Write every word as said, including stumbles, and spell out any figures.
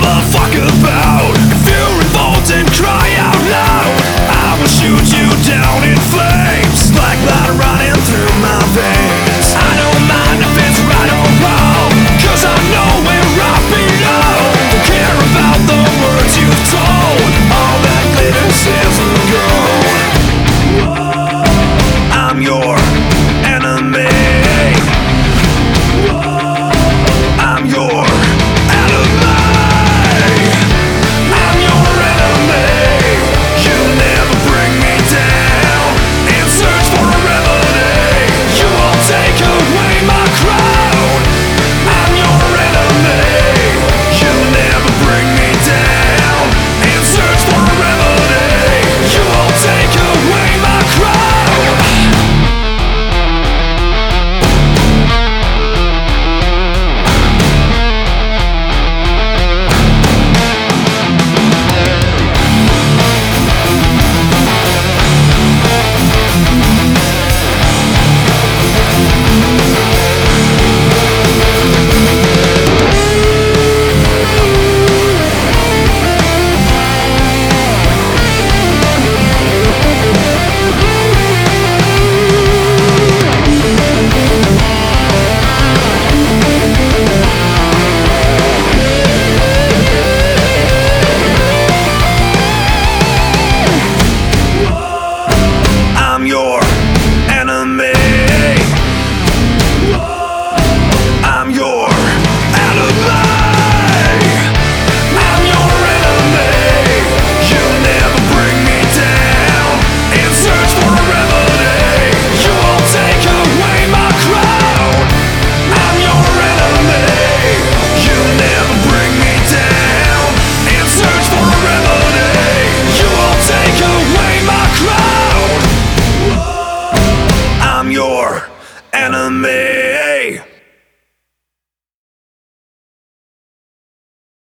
a fuck about. If you revolt and cry out loud, I will shoot you down in flames, like blood running through my veins. I don't mind if it's right or wrong, cause I know where I belong. Don't care about the words you've told, all that glitters isn't gold. I'm your enemy. I'm your enemy. I'm your enemy. You'll never bring me down. In search for a remedy, you won't take away my crown. I'm your enemy. You'll never bring me down. In search for a remedy, you won't take away my crown. I'm your enemy. I'm your enemy. I'm your enemy. You'll never bring me down. In search for a remedy, you won't take away my crown. I'm your enemy. You'll never bring me down. In search for a remedy, you won't take away my crown. I'm your enemy.